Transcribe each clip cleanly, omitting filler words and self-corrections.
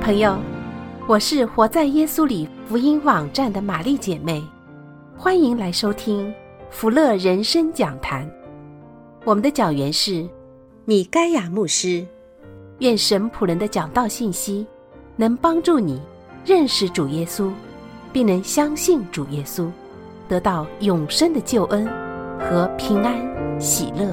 朋友，我是活在耶稣里福音网站的玛丽姐妹，欢迎来收听福乐人生讲坛。我们的讲员是米该亚牧师。愿神仆人的讲道信息能帮助你认识主耶稣，并能相信主耶稣，得到永生的救恩和平安喜乐。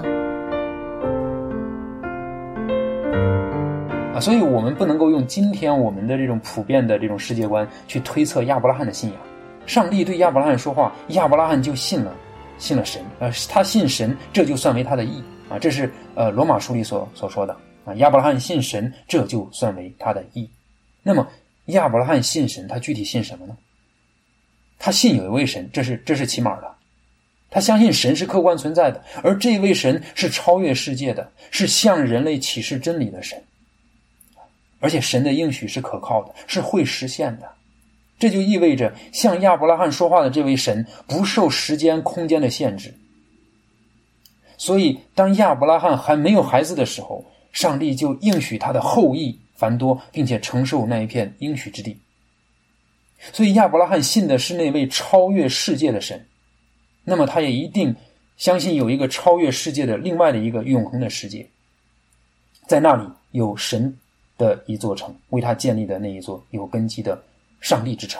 所以我们不能够用今天我们的这种普遍的这种世界观去推测亚伯拉罕的信仰。上帝对亚伯拉罕说话，亚伯拉罕就信了神，他信神，这就算为他的义啊，这是罗马书里所说的啊，亚伯拉罕信神，这就算为他的义。那么亚伯拉罕信神，他具体信什么呢？他信有一位神，这是起码的。他相信神是客观存在的，而这位神是超越世界的，是向人类启示真理的神。而且神的应许是可靠的，是会实现的。这就意味着向亚伯拉罕说话的这位神不受时间空间的限制。所以当亚伯拉罕还没有孩子的时候，上帝就应许他的后裔繁多，并且承受那一片应许之地。所以亚伯拉罕信的是那位超越世界的神，那么他也一定相信有一个超越世界的另外的一个永恒的世界，在那里有神的一座城，为他建立的那一座有根基的上帝之城。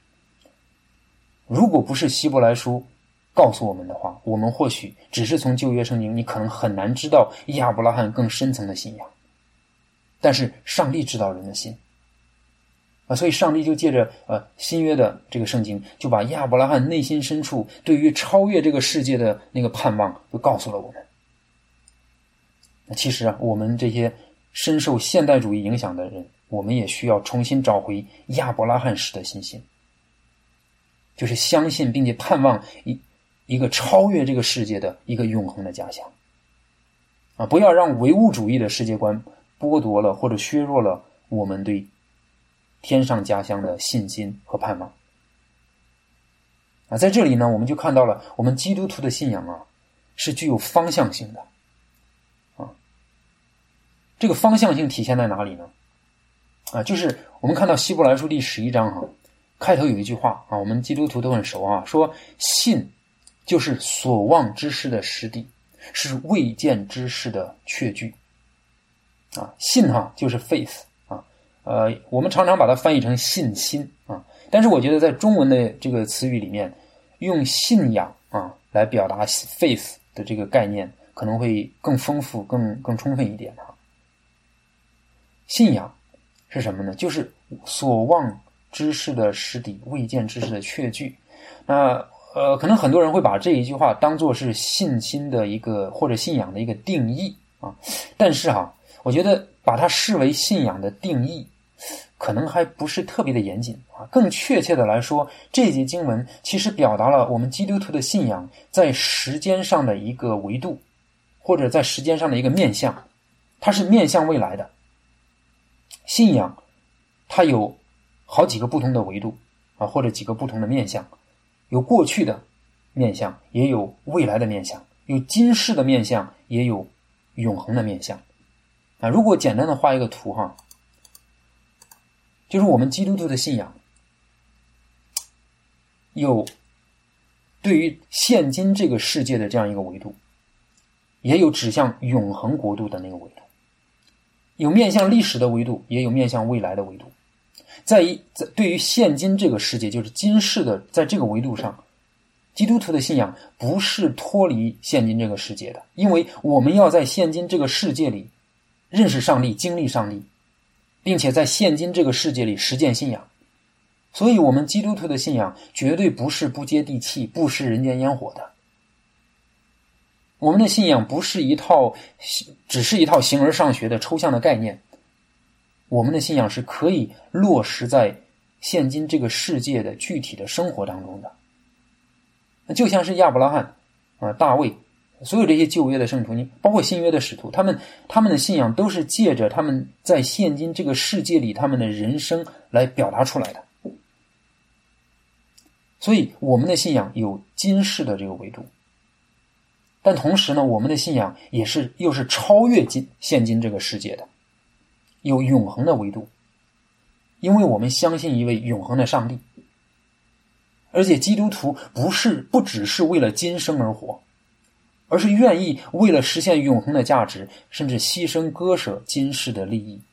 如果不是希伯来书告诉我们的话，我们或许只是从旧约圣经，你可能很难知道亚伯拉罕更深层的信仰。但是上帝知道人的心所以上帝就借着新约的这个圣经，就把亚伯拉罕内心深处对于超越这个世界的那个盼望就告诉了我们。其实我们这些深受现代主义影响的人，我们也需要重新找回亚伯拉罕式的信心，就是相信并且盼望一个超越这个世界的一个永恒的家乡不要让唯物主义的世界观剥夺了或者削弱了我们对天上家乡的信心和盼望在这里呢，我们就看到了我们基督徒的信仰是具有方向性的这个方向性体现在哪里呢？就是我们看到希伯来书第11章开头有一句话我们基督徒都很熟说信就是所望之事的实底，是未见之事的确据信就是 faith我们常常把它翻译成信心但是我觉得在中文的这个词语里面，用信仰来表达 faith 的这个概念可能会更丰富更充分一点信仰是什么呢？就是所望之事的实底，未见之事的确据。那可能很多人会把这一句话当作是信心的一个或者信仰的一个定义但是我觉得把它视为信仰的定义可能还不是特别的严谨更确切的来说，这节经文其实表达了我们基督徒的信仰在时间上的一个维度，或者在时间上的一个面向，它是面向未来的。信仰它有好几个不同的维度或者几个不同的面向，有过去的面向，也有未来的面向，有今世的面向，也有永恒的面向如果简单的画一个图就是我们基督徒的信仰有对于现今这个世界的这样一个维度，也有指向永恒国度的那个维度，有面向历史的维度，也有面向未来的维度。对于现今这个世界，就是今世的，在这个维度上，基督徒的信仰不是脱离现今这个世界的，因为我们要在现今这个世界里认识上帝，经历上帝，并且在现今这个世界里实践信仰。所以我们基督徒的信仰绝对不是不接地气、不食人间烟火的。我们的信仰不是只是一套形而上学的抽象的概念，我们的信仰是可以落实在现今这个世界的具体的生活当中的。就像是亚伯拉罕大卫，所有这些旧约的圣徒，包括新约的使徒，他们的信仰都是借着他们在现今这个世界里他们的人生来表达出来的。所以我们的信仰有今世的这个维度，但同时呢，我们的信仰又是超越现今这个世界的，有永恒的维度。 因为我们相信一位永恒的上帝。而且基督徒不只是为了今生而活，而是愿意为了实现永恒的价值，甚至牺牲割舍今世的利益。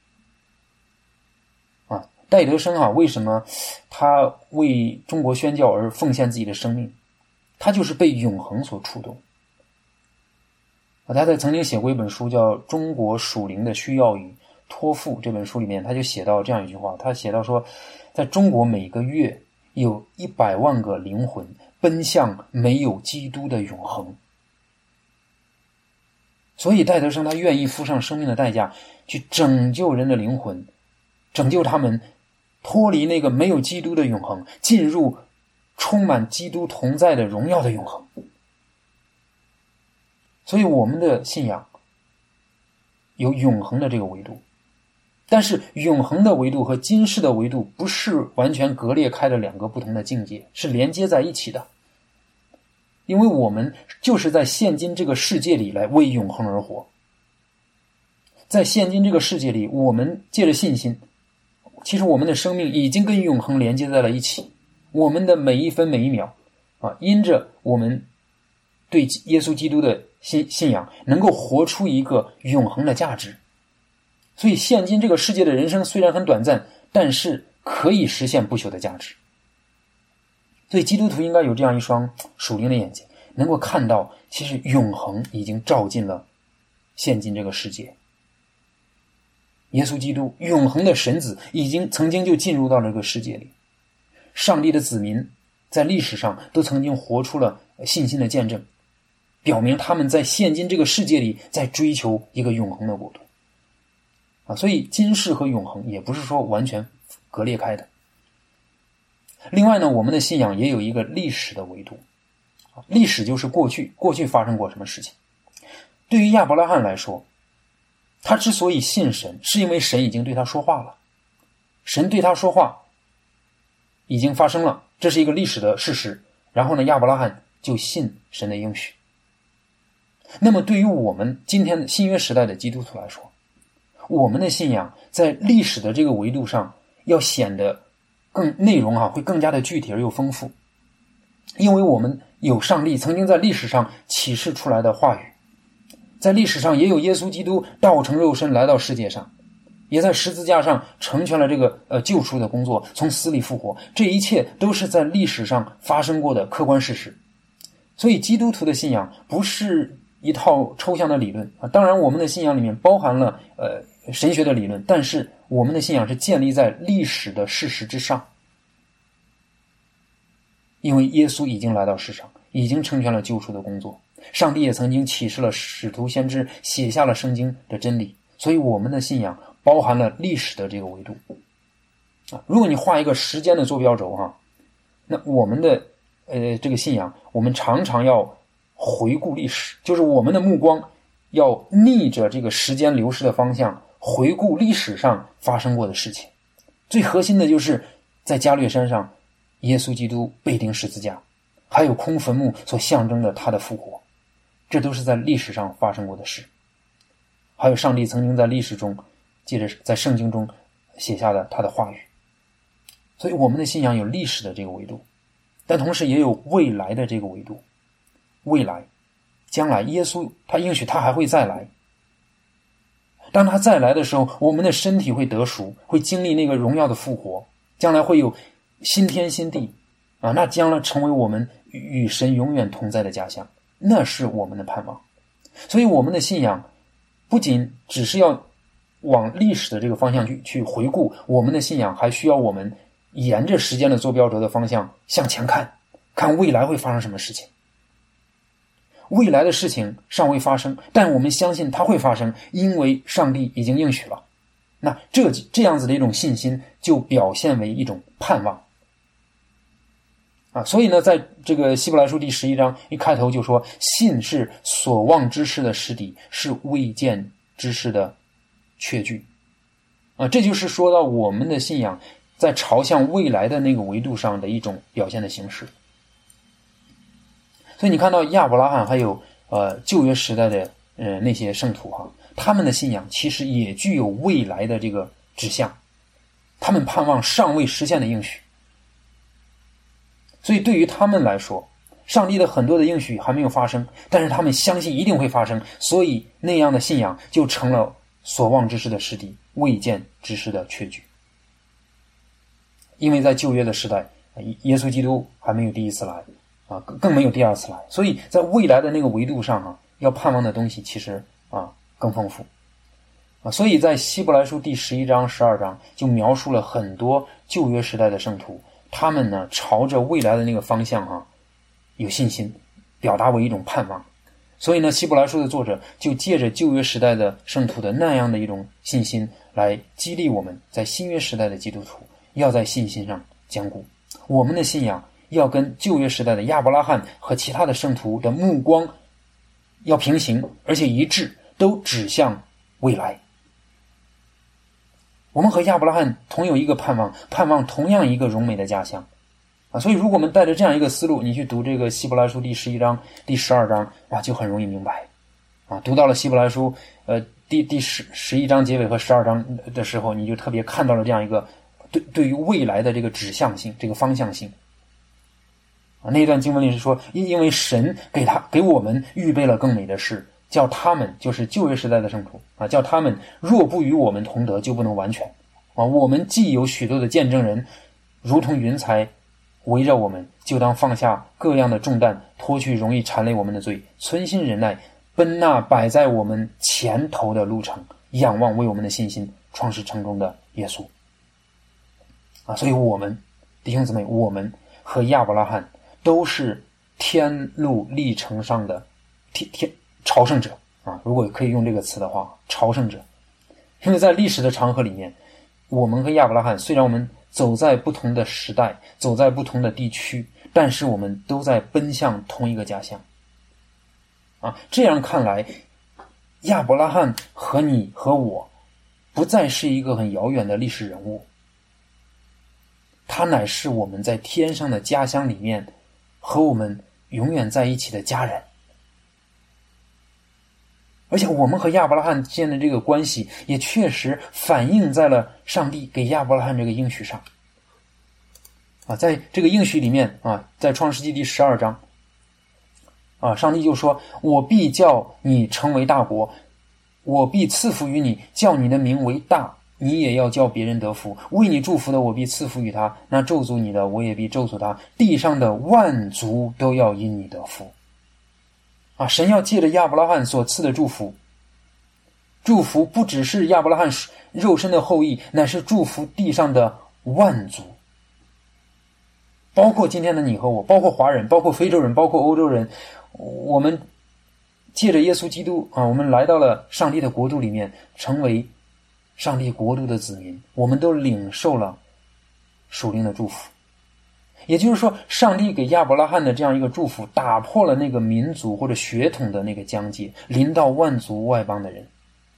戴德生为什么他为中国宣教而奉献自己的生命？他就是被永恒所触动。他曾经写过一本书叫《中国属灵的需要与托付》，这本书里面他就写到这样一句话，他写到说，在中国每个月有100万个灵魂奔向没有基督的永恒。所以戴德生他愿意付上生命的代价去拯救人的灵魂，拯救他们脱离那个没有基督的永恒，进入充满基督同在的荣耀的永恒。所以我们的信仰有永恒的这个维度，但是永恒的维度和今世的维度不是完全割裂开的两个不同的境界，是连接在一起的。因为我们就是在现今这个世界里来为永恒而活。在现今这个世界里，我们借着信心，其实我们的生命已经跟永恒连接在了一起。我们的每一分每一秒因着我们对耶稣基督的信仰，能够活出一个永恒的价值。所以现今这个世界的人生虽然很短暂，但是可以实现不朽的价值。所以基督徒应该有这样一双属灵的眼睛，能够看到其实永恒已经照进了现今这个世界。耶稣基督永恒的神子已经曾经就进入到了这个世界里。上帝的子民在历史上都曾经活出了信心的见证，表明他们在现今这个世界里在追求一个永恒的国度。所以今世和永恒也不是说完全割裂开的。另外呢，我们的信仰也有一个历史的维度。历史就是过去发生过什么事情。对于亚伯拉罕来说，他之所以信神，是因为神已经对他说话了。神对他说话已经发生了，这是一个历史的事实。然后呢，亚伯拉罕就信神的应许。那么对于我们今天的新约时代的基督徒来说，我们的信仰在历史的这个维度上要显得内容会更加的具体而又丰富。因为我们有上帝曾经在历史上启示出来的话语，在历史上也有耶稣基督道成肉身来到世界上，也在十字架上成全了这个救赎的工作，从死里复活。这一切都是在历史上发生过的客观事实。所以基督徒的信仰不是一套抽象的理论当然我们的信仰里面包含了神学的理论，但是我们的信仰是建立在历史的事实之上。因为耶稣已经来到世上，已经成全了救赎的工作，上帝也曾经启示了使徒先知，写下了圣经的真理，所以我们的信仰包含了历史的这个维度如果你画一个时间的坐标轴那我们的这个信仰，我们常常要回顾历史，就是我们的目光要逆着这个时间流逝的方向，回顾历史上发生过的事情。最核心的就是在加略山上耶稣基督被钉十字架，还有空坟墓所象征的他的复活，这都是在历史上发生过的事。还有上帝曾经在历史中借着在圣经中写下的他的话语。所以我们的信仰有历史的这个维度，但同时也有未来的这个维度。未来将来耶稣他应许他还会再来，当他再来的时候，我们的身体会得赎，会经历那个荣耀的复活，将来会有新天新地那将来成为我们与神永远同在的家乡，那是我们的盼望。所以我们的信仰不仅只是要往历史的这个方向去回顾，我们的信仰还需要我们沿着时间的坐标轴的方向向前看，看未来会发生什么事情。未来的事情尚未发生，但我们相信它会发生，因为上帝已经应许了。那这样子的一种信心就表现为一种盼望所以呢，在这个希伯来书第11章一开头就说，信是所望之事的实底，是未见之事的确据这就是说到我们的信仰在朝向未来的那个维度上的一种表现的形式。所以你看到亚伯拉罕还有旧约时代的那些圣徒他们的信仰其实也具有未来的这个指向他们盼望尚未实现的应许。所以对于他们来说，上帝的很多的应许还没有发生，但是他们相信一定会发生，所以那样的信仰就成了所望之事的实底，未见之事的确据。因为在旧约的时代，耶稣基督还没有第一次来啊，更没有第二次来，所以在未来的那个维度上啊，要盼望的东西其实更丰富啊。所以在希伯来书第11章、12章就描述了很多旧约时代的圣徒，他们呢朝着未来的那个方向有信心，表达为一种盼望。所以呢，希伯来书的作者就借着旧约时代的圣徒的那样的一种信心，来激励我们在新约时代的基督徒要在信心上坚固。我们的信仰要跟旧约时代的亚伯拉罕和其他的圣徒的目光要平行，而且一致，都指向未来。我们和亚伯拉罕同有一个盼望，盼望同样一个荣美的家乡所以如果我们带着这样一个思路，你去读这个希伯来书第11章、第12章，就很容易明白读到了希伯来书第11章结尾和12章的时候，你就特别看到了这样一个对于未来的这个指向性、这个方向性那一段经文里是说，因为神给我们预备了更美的事，叫他们，就是旧约时代的圣徒叫他们若不与我们同得，就不能完全我们既有许多的见证人，如同云彩围着我们，就当放下各样的重担，脱去容易缠累我们的罪，存心忍耐，奔那摆在我们前头的路程，仰望为我们的信心创始成终的耶稣所以我们弟兄姊妹，我们和亚伯拉罕都是天路历程上的朝圣者如果可以用这个词的话，朝圣者。因为在历史的长河里面，我们和亚伯拉罕虽然我们走在不同的时代，走在不同的地区，但是我们都在奔向同一个家乡这样看来，亚伯拉罕和你和我不再是一个很遥远的历史人物，他乃是我们在天上的家乡里面和我们永远在一起的家人。而且我们和亚伯拉罕之间的这个关系也确实反映在了上帝给亚伯拉罕这个应许上在这个应许里面在创世纪第12章上帝就说，我必叫你成为大国，我必赐福于你，叫你的名为大，你也要叫别人得福，为你祝福的我必赐福于他，那咒诅你的我也必咒诅他，地上的万族都要因你得福神要借着亚伯拉罕所赐的祝福不只是亚伯拉罕肉身的后裔，乃是祝福地上的万族，包括今天的你和我，包括华人，包括非洲人，包括欧洲人。我们借着耶稣基督我们来到了上帝的国度里面，成为上帝国度的子民，我们都领受了属灵的祝福。也就是说，上帝给亚伯拉罕的这样一个祝福，打破了那个民族或者血统的那个疆界，临到万族外邦的人。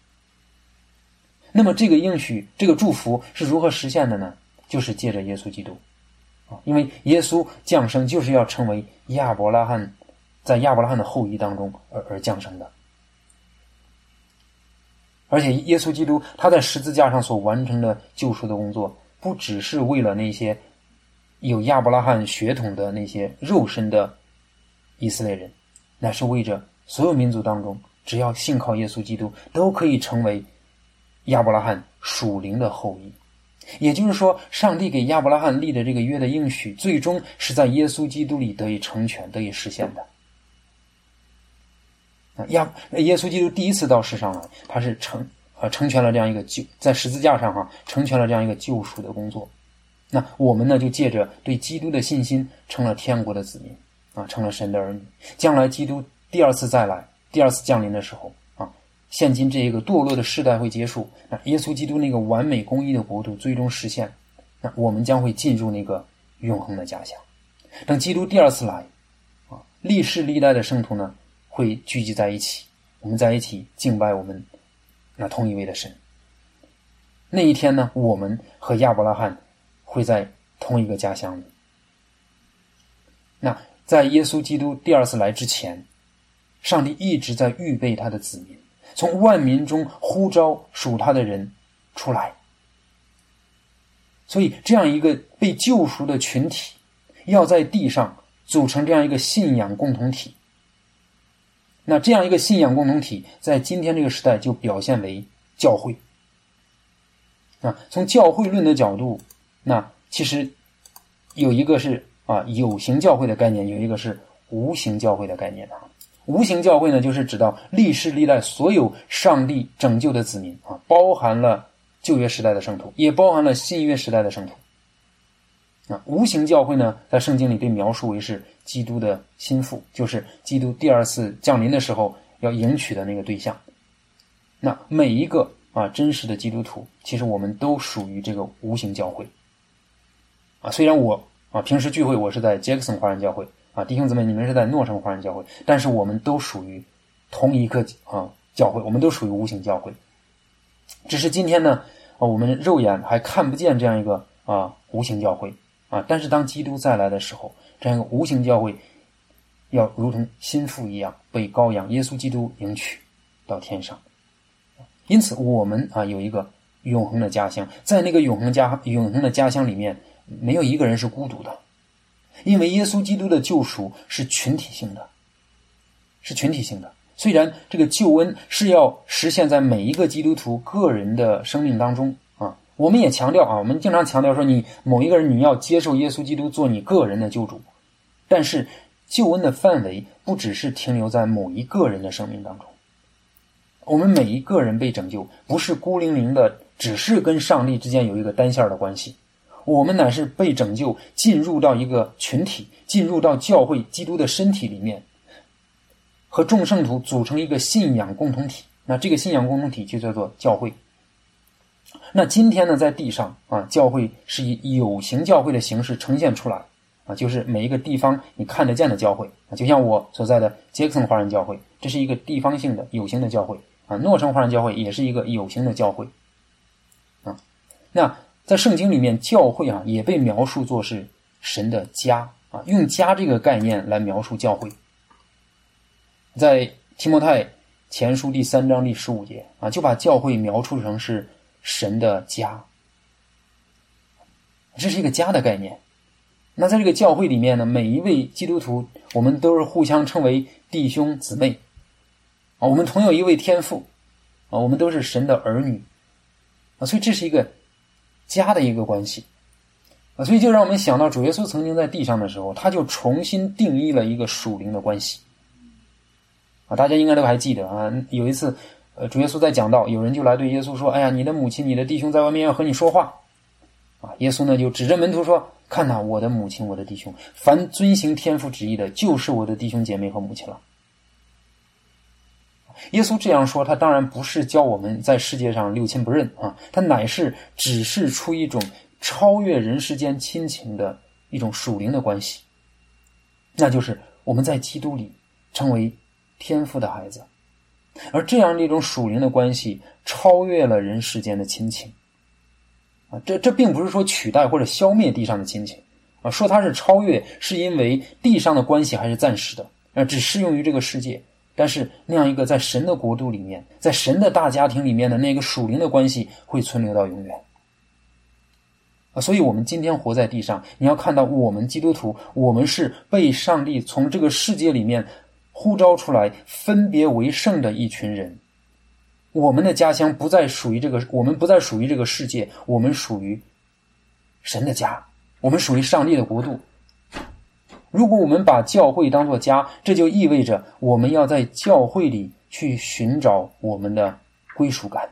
那么这个应许，这个祝福是如何实现的呢？就是借着耶稣基督因为耶稣降生就是要成为在亚伯拉罕的后裔当中而降生的。而且耶稣基督他在十字架上所完成的救赎的工作，不只是为了那些有亚伯拉罕血统的那些肉身的以色列人，乃是为着所有民族当中只要信靠耶稣基督都可以成为亚伯拉罕属灵的后裔。也就是说，上帝给亚伯拉罕立的这个约的应许，最终是在耶稣基督里得以成全，得以实现的。耶稣基督第一次到世上来，他是成全了这样一个在十字架上成全了这样一个救赎的工作。那我们呢，就借着对基督的信心，成了天国的子民成了神的儿女。将来基督第二次再来，第二次降临的时候现今这个堕落的世代会结束，那耶稣基督那个完美公义的国度最终实现，那我们将会进入那个永恒的家乡。等基督第二次来历世历代的圣徒呢会聚集在一起，我们在一起敬拜我们那同一位的神。那一天呢，我们和亚伯拉罕会在同一个家乡里。那在耶稣基督第二次来之前，上帝一直在预备他的子民，从万民中呼召属他的人出来。 所以这样一个被救赎的群体要在地上组成这样一个信仰共同体，那这样一个信仰共同体在今天这个时代就表现为教会。从教会论的角度，那其实有一个是有形教会的概念，有一个是无形教会的概念。无形教会呢，就是指到历世历代所有上帝拯救的子民包含了旧约时代的圣徒，也包含了新约时代的圣徒。无形教会呢，在圣经里被描述为是基督的心腹，就是基督第二次降临的时候要迎娶的那个对象。那每一个真实的基督徒，其实我们都属于这个无形教会。虽然我平时聚会我是在杰克森华人教会弟兄姊妹你们是在诺城华人教会，但是我们都属于同一个教会，我们都属于无形教会。只是今天呢我们肉眼还看不见这样一个无形教会但是当基督再来的时候，这样一个无形教会要如同心腹一样被羔羊耶稣基督迎娶到天上。因此我们有一个永恒的家乡，在那个永恒的家乡里面，没有一个人是孤独的，因为耶稣基督的救赎是群体性的，虽然这个救恩是要实现在每一个基督徒个人的生命当中我们也强调我们经常强调说，你某一个人你要接受耶稣基督做你个人的救主，但是救恩的范围不只是停留在某一个人的生命当中，我们每一个人被拯救不是孤零零的只是跟上帝之间有一个单线的关系，我们乃是被拯救进入到一个群体，进入到教会基督的身体里面，和众圣徒组成一个信仰共同体。那这个信仰共同体就叫做教会。那今天呢，在地上教会是以有形教会的形式呈现出来就是每一个地方你看得见的教会就像我所在的杰克森华人教会，这是一个地方性的有形的教会诺城华人教会也是一个有形的教会那在圣经里面，教会也被描述作是神的家用家这个概念来描述教会。在提摩太前书第3章第15节就把教会描述成是神的家，这是一个家的概念。那在这个教会里面呢，每一位基督徒我们都是互相称为弟兄姊妹我们同有一位天父我们都是神的儿女所以这是一个家的一个关系所以就让我们想到主耶稣曾经在地上的时候，他就重新定义了一个属灵的关系大家应该都还记得有一次主耶稣在讲道，有人就来对耶稣说，哎呀，你的母亲你的弟兄在外面要和你说话耶稣呢就指着门徒说，看我的母亲我的弟兄，凡遵行天父旨意的就是我的弟兄姐妹和母亲了。耶稣这样说，他当然不是教我们在世界上六亲不认他乃是指示出一种超越人世间亲情的一种属灵的关系，那就是我们在基督里成为天父的孩子，而这样的一种属灵的关系超越了人世间的亲情这并不是说取代或者消灭地上的亲情说它是超越，是因为地上的关系还是暂时的只适用于这个世界，但是那样一个在神的国度里面，在神的大家庭里面的那个属灵的关系会存留到永远所以我们今天活在地上，你要看到我们基督徒，我们是被上帝从这个世界里面呼召出来分别为圣的一群人。我们的家乡不再属于这个，我们不再属于这个世界，我们属于神的家，我们属于上帝的国度。如果我们把教会当作家，这就意味着我们要在教会里去寻找我们的归属感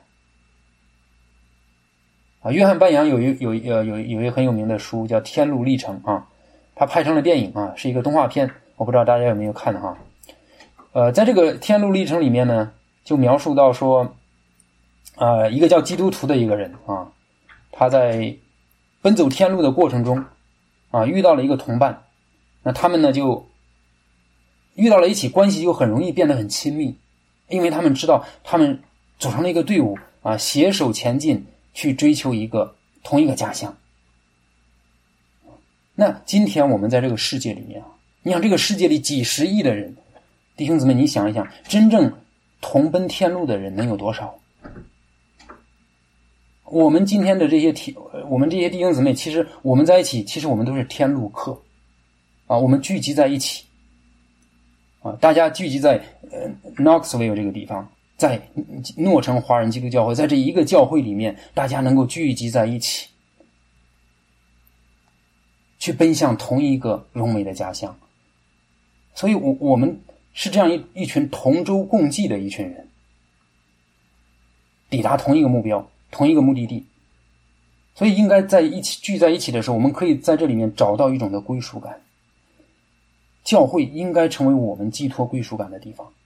约翰班扬有一个很有名的书叫《天路历程》他拍成了电影是一个动画片，我不知道大家有没有看在这个天路历程里面呢，就描述到说一个叫基督徒的一个人他在奔走天路的过程中遇到了一个同伴，那他们呢就遇到了一起，关系就很容易变得很亲密，因为他们知道他们组成了一个队伍携手前进去追求同一个家乡。那今天我们在这个世界里面你想这个世界里几十亿的人，弟兄姊妹你想一想，真正同奔天路的人能有多少我们今天的我们这些弟兄姊妹，其实我们在一起，其实我们都是天路客啊，我们聚集在一起啊，大家聚集在Knoxville 这个地方，在诺城华人基督教会，在这一个教会里面，大家能够聚集在一起，去奔向同一个荣美的家乡。所以我们是这样一群同舟共济的一群人，抵达同一个目标，同一个目的地。所以应该在一起聚在一起的时候，我们可以在这里面找到一种的归属感。教会应该成为我们寄托归属感的地方。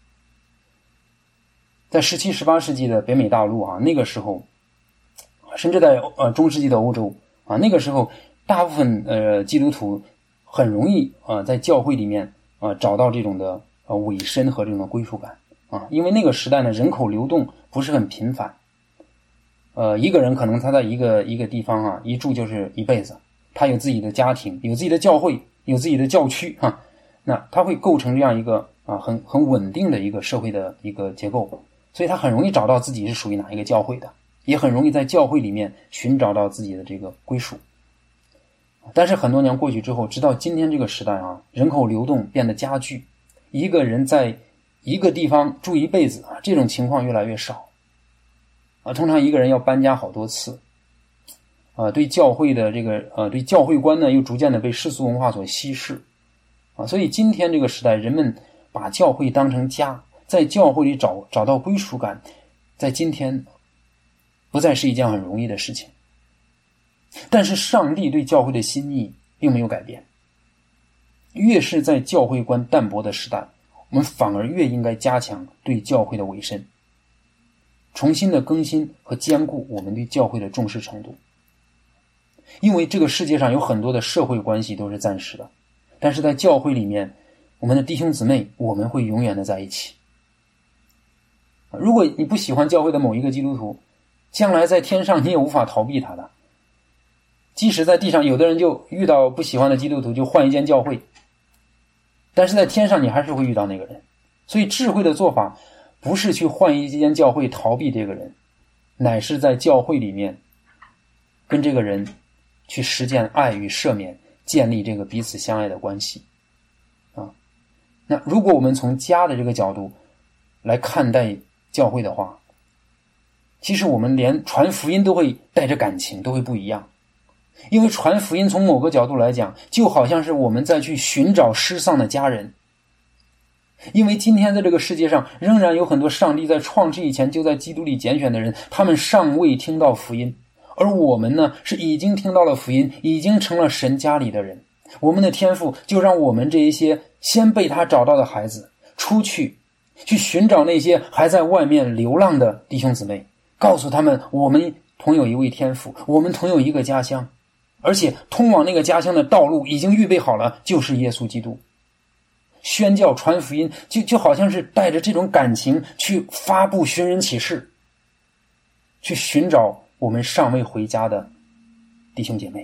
在17、18世纪的北美大陆啊，那个时候，甚至在中世纪的欧洲啊，那个时候大部分基督徒很容易在教会里面找到这种的委身和这种的归属感啊，因为那个时代呢，人口流动不是很频繁。一个人可能他在一个地方啊，一住就是一辈子，他有自己的家庭，有自己的教会，有自己的教区啊，那他会构成这样一个很稳定的一个社会的一个结构，所以他很容易找到自己是属于哪一个教会的，也很容易在教会里面寻找到自己的这个归属。但是很多年过去之后，直到今天这个时代啊，人口流动变得加剧，一个人在一个地方住一辈子啊，这种情况越来越少。通常一个人要搬家好多次，对教会的这个对教会观呢，又逐渐的被世俗文化所稀释，所以今天这个时代，人们把教会当成家，在教会里找到归属感，在今天不再是一件很容易的事情。但是上帝对教会的心意并没有改变，越是在教会观淡薄的时代，我们反而越应该加强对教会的委身，重新的更新和兼顾我们对教会的重视程度。因为这个世界上有很多的社会关系都是暂时的，但是在教会里面，我们的弟兄姊妹，我们会永远的在一起。如果你不喜欢教会的某一个基督徒，将来在天上你也无法逃避他的。即使在地上，有的人就遇到不喜欢的基督徒就换一间教会，但是在天上你还是会遇到那个人。所以智慧的做法不是去换一间教会逃避这个人，乃是在教会里面跟这个人去实践爱与赦免，建立这个彼此相爱的关系那如果我们从家的这个角度来看待教会的话，其实我们连传福音都会带着感情，都会不一样。因为传福音从某个角度来讲，就好像是我们在去寻找失丧的家人。因为今天在这个世界上，仍然有很多上帝在创世以前就在基督里拣选的人，他们尚未听到福音，而我们呢，是已经听到了福音，已经成了神家里的人。我们的天父就让我们这一些先被他找到的孩子出去寻找那些还在外面流浪的弟兄姊妹，告诉他们我们同有一位天父，我们同有一个家乡，而且通往那个家乡的道路已经预备好了，就是耶稣基督。宣教传福音就好像是带着这种感情去发布寻人启事，去寻找我们尚未回家的弟兄姐妹。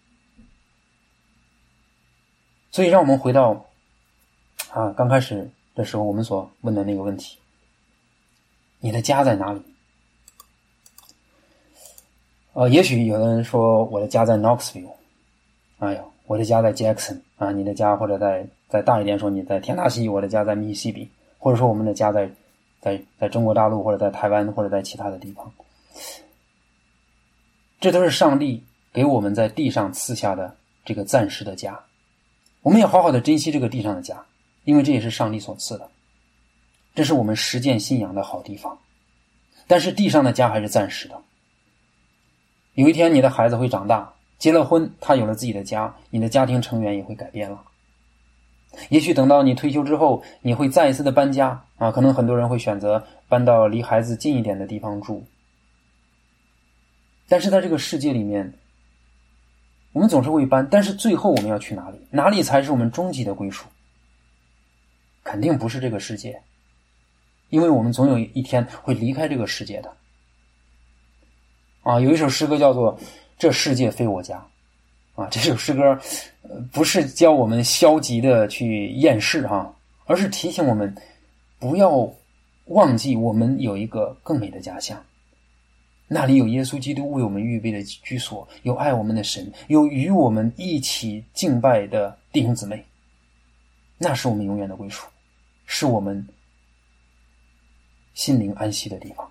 所以让我们回到刚开始的时候我们所问的那个问题，你的家在哪里？也许有的人说我的家在 Knoxville， 我的家在 Jackson 你的家或者再大一点说你在田纳西，我的家在密西西比，或者说我们的家在中国大陆或者在台湾或者在其他的地方。这都是上帝给我们在地上赐下的这个暂时的家，我们要好好的珍惜这个地上的家，因为这也是上帝所赐的，这是我们实践信仰的好地方。但是地上的家还是暂时的，有一天你的孩子会长大，结了婚，他有了自己的家，你的家庭成员也会改变了。也许等到你退休之后，你会再一次的搬家可能很多人会选择搬到离孩子近一点的地方住。但是在这个世界里面，我们总是会搬，但是最后我们要去哪里？哪里才是我们终极的归属？肯定不是这个世界，因为我们总有一天会离开这个世界的。有一首诗歌叫做《这世界非我家》这首诗歌不是教我们消极的去厌世而是提醒我们不要忘记我们有一个更美的家乡， 那里有耶稣基督为我们预备的居所，有爱我们的神，有与我们一起敬拜的弟兄姊妹，那是我们永远的归属，是我们心灵安息的地方。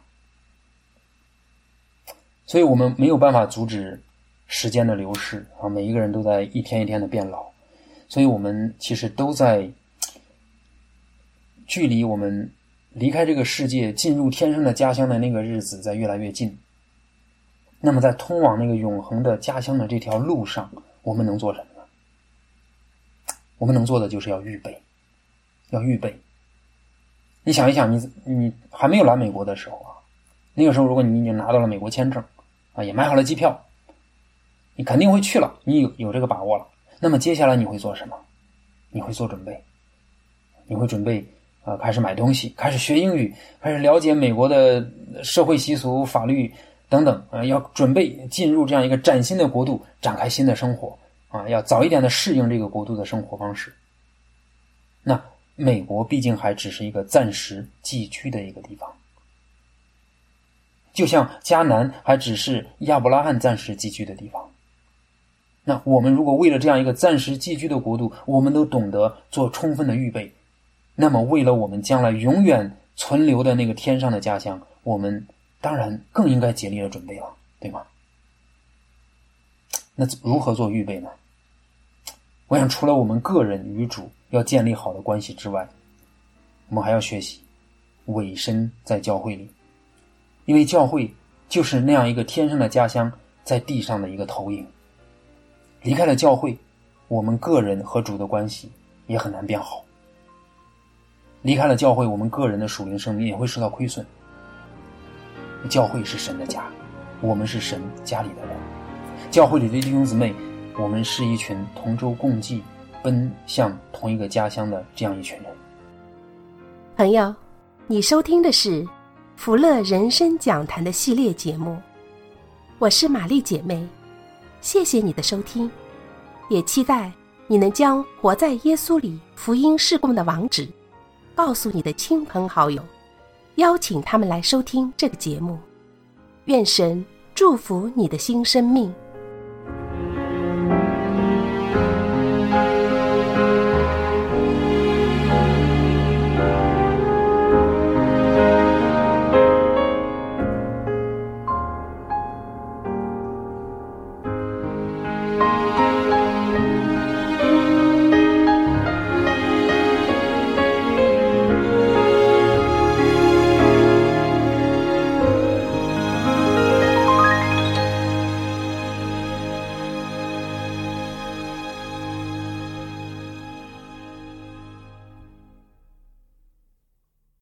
所以我们没有办法阻止时间的流逝啊，每一个人都在一天一天的变老，所以我们其实都在距离我们离开这个世界进入天上的家乡的那个日子在越来越近。那么在通往那个永恒的家乡的这条路上，我们能做什么呢？我们能做的就是要预备。你想一想，你还没有来美国的时候啊，那个时候如果你已经拿到了美国签证啊，也买好了机票，你肯定会去了，你有这个把握了。那么接下来你会做什么？你会做准备，你会准备开始买东西，开始学英语，开始了解美国的社会习俗、法律等等要准备进入这样一个崭新的国度，展开新的生活啊，要早一点的适应这个国度的生活方式。那美国毕竟还只是一个暂时寄居的一个地方，就像迦南还只是亚伯拉罕暂时寄居的地方。那我们如果为了这样一个暂时寄居的国度，我们都懂得做充分的预备，那么为了我们将来永远存留的那个天上的家乡，我们当然更应该竭力的准备了，对吗？那如何做预备呢？我想除了我们个人与主要建立好的关系之外，我们还要学习委身在教会里，因为教会就是那样一个天上的家乡在地上的一个投影。离开了教会，我们个人和主的关系也很难变好。离开了教会，我们个人的属灵生命也会受到亏损。教会是神的家，我们是神家里的人。教会里的弟兄姊妹，我们是一群同舟共济，奔向同一个家乡的这样一群人。 朋友，你收听的是福乐人生讲坛的系列节目，我是玛丽姐妹，谢谢你的收听，也期待你能将活在耶稣里福音事工的网址告诉你的亲朋好友，邀请他们来收听这个节目。愿神祝福你的新生命。